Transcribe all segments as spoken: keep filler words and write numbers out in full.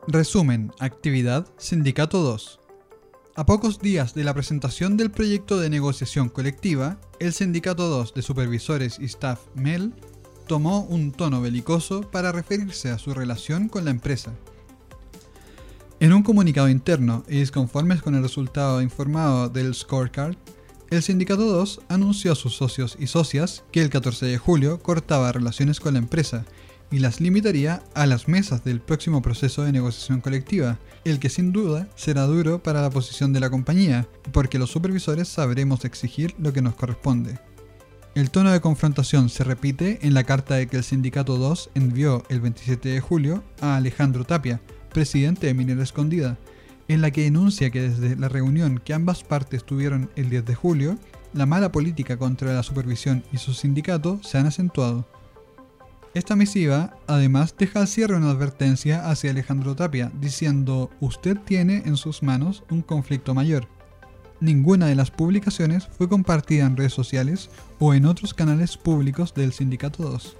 Resumen, actividad, Sindicato dos. A pocos días de la presentación del proyecto de negociación colectiva, el Sindicato dos de Supervisores y Staff M E L tomó un tono belicoso para referirse a su relación con la empresa. En un comunicado interno y disconformes con el resultado informado del scorecard, el Sindicato dos anunció a sus socios y socias que el catorce de julio cortaba relaciones con la empresa y las limitaría a las mesas del próximo proceso de negociación colectiva, el que sin duda será duro para la posición de la compañía, porque los supervisores sabremos exigir lo que nos corresponde. El tono de confrontación se repite en la carta de que el Sindicato dos envió el veintisiete de julio a Alejandro Tapia, presidente de Minera Escondida, en la que denuncia que desde la reunión que ambas partes tuvieron el diez de julio, la mala política contra la supervisión y su sindicato se han acentuado. Esta misiva, además, deja al cierre una advertencia hacia Alejandro Tapia, diciendo: usted tiene en sus manos un conflicto mayor. Ninguna de las publicaciones fue compartida en redes sociales o en otros canales públicos del Sindicato dos.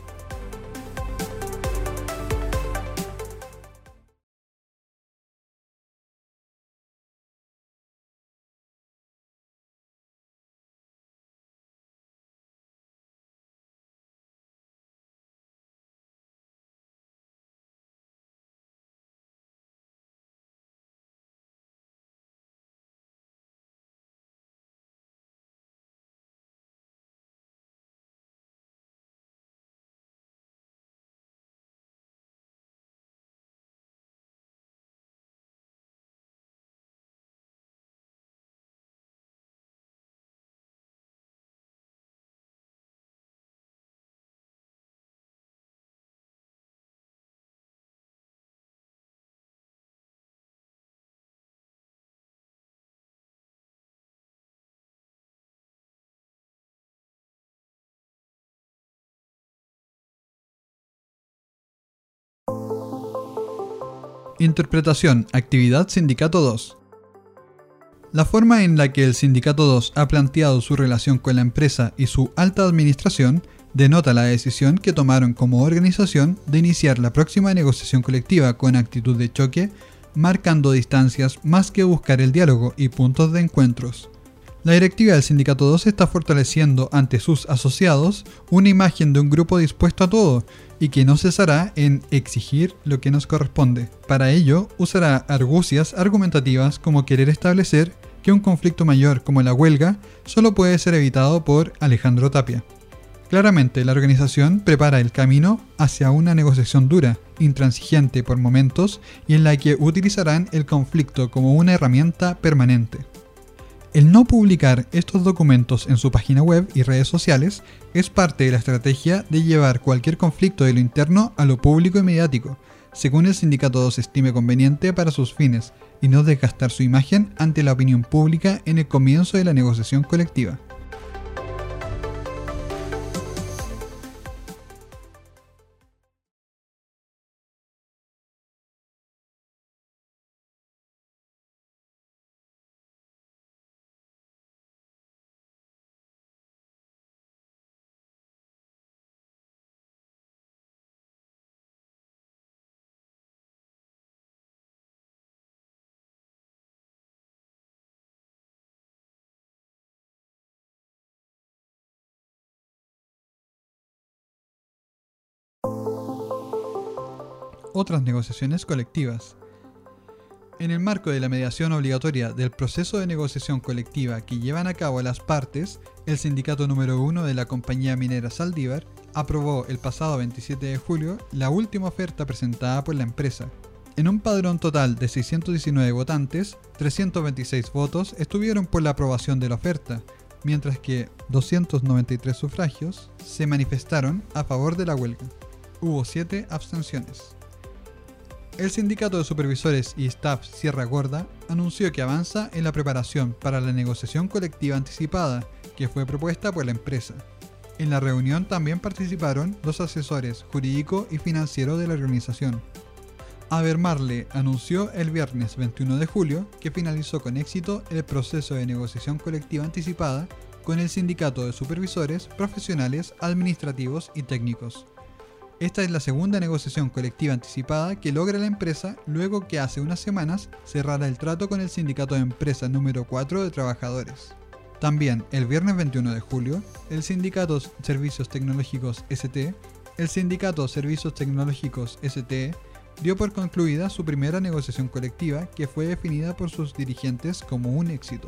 Interpretación, actividad, Sindicato dos. La forma en la que el Sindicato dos ha planteado su relación con la empresa y su alta administración denota la decisión que tomaron como organización de iniciar la próxima negociación colectiva con actitud de choque, marcando distancias más que buscar el diálogo y puntos de encuentros. La directiva del Sindicato dos está fortaleciendo ante sus asociados una imagen de un grupo dispuesto a todo y que no cesará en exigir lo que nos corresponde. Para ello, usará argucias argumentativas como querer establecer que un conflicto mayor como la huelga solo puede ser evitado por Alejandro Tapia. Claramente, la organización prepara el camino hacia una negociación dura, intransigente por momentos y en la que utilizarán el conflicto como una herramienta permanente. El no publicar estos documentos en su página web y redes sociales es parte de la estrategia de llevar cualquier conflicto de lo interno a lo público y mediático, según el Sindicato dos estime conveniente para sus fines, y no desgastar su imagen ante la opinión pública en el comienzo de la negociación colectiva. Otras negociaciones colectivas. En el marco de la mediación obligatoria del proceso de negociación colectiva que llevan a cabo las partes, el sindicato número uno de la compañía minera Zaldívar aprobó el pasado veintisiete de julio la última oferta presentada por la empresa. En un padrón total de seiscientos diecinueve votantes, trescientos veintiséis votos estuvieron por la aprobación de la oferta, mientras que doscientos noventa y tres sufragios se manifestaron a favor de la huelga. Hubo siete abstenciones. El Sindicato de Supervisores y Staff Sierra Gorda anunció que avanza en la preparación para la negociación colectiva anticipada que fue propuesta por la empresa. En la reunión también participaron los asesores jurídico y financiero de la organización. Abermarle anunció el viernes veintiuno de julio que finalizó con éxito el proceso de negociación colectiva anticipada con el Sindicato de Supervisores Profesionales, Administrativos y Técnicos. Esta es la segunda negociación colectiva anticipada que logra la empresa luego que hace unas semanas cerrara el trato con el sindicato de empresa número cuatro de trabajadores. También, el viernes veintiuno de julio, el sindicato Servicios Tecnológicos S T, el sindicato Servicios Tecnológicos S T E, dio por concluida su primera negociación colectiva que fue definida por sus dirigentes como un éxito.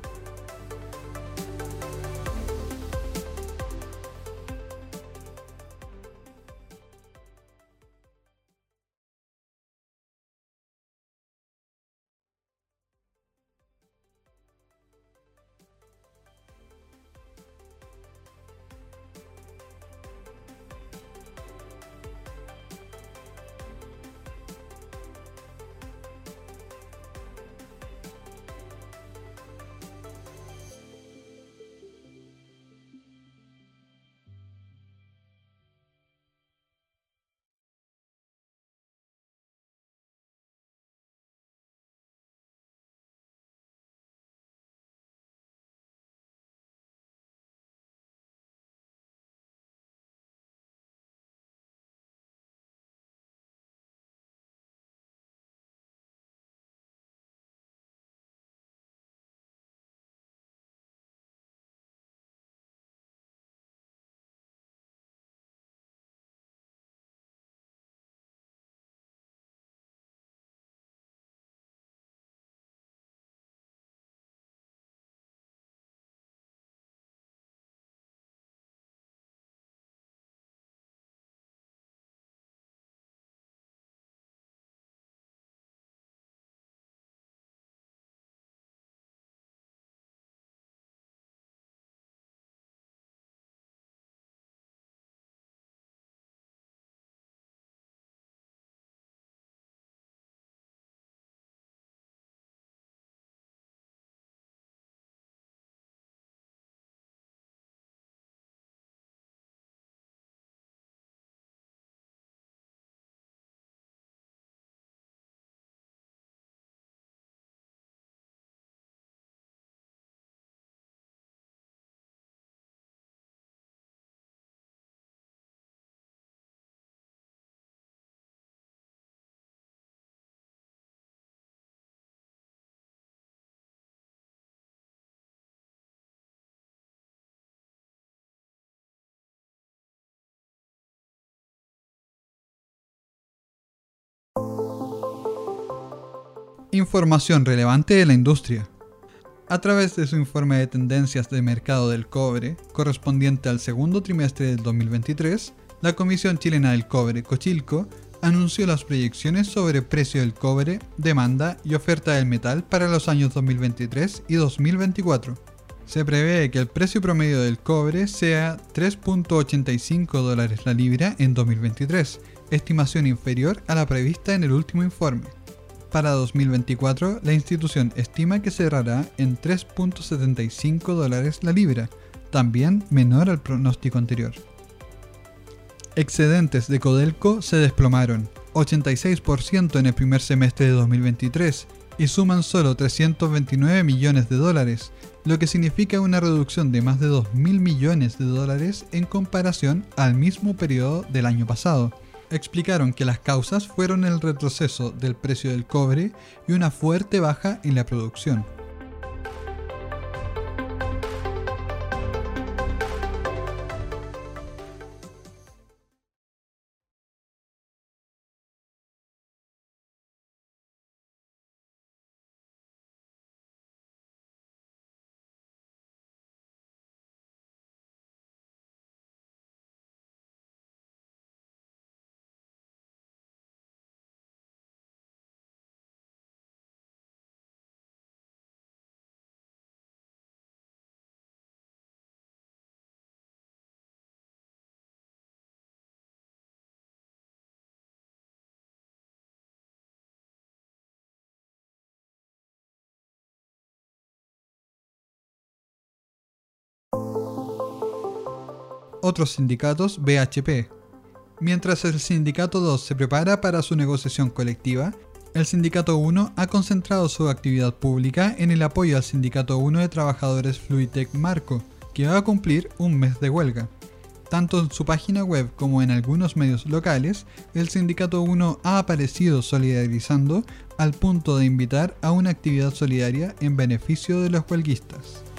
Información relevante de la industria. A través de su informe de tendencias de mercado del cobre, correspondiente al segundo trimestre del dos mil veintitrés, la Comisión Chilena del Cobre, Cochilco, anunció las proyecciones sobre precio del cobre, demanda y oferta del metal para los años dos mil veintitrés y dos mil veinticuatro. Se prevé que el precio promedio del cobre sea tres punto ochenta y cinco dólares la libra en dos mil veintitrés, estimación inferior a la prevista en el último informe. Para dos mil veinticuatro, la institución estima que cerrará en tres punto setenta y cinco dólares la libra, también menor al pronóstico anterior. Excedentes de Codelco se desplomaron, ochenta y seis por ciento en el primer semestre de dos mil veintitrés, y suman solo trescientos veintinueve millones de dólares, lo que significa una reducción de más de dos mil millones de dólares en comparación al mismo periodo del año pasado. Explicaron que las causas fueron el retroceso del precio del cobre y una fuerte baja en la producción. Otros sindicatos B H P. Mientras el Sindicato dos se prepara para su negociación colectiva, el Sindicato uno ha concentrado su actividad pública en el apoyo al Sindicato uno de Trabajadores Fluidtech Marco, que va a cumplir un mes de huelga. Tanto en su página web como en algunos medios locales, el Sindicato uno ha aparecido solidarizando al punto de invitar a una actividad solidaria en beneficio de los huelguistas.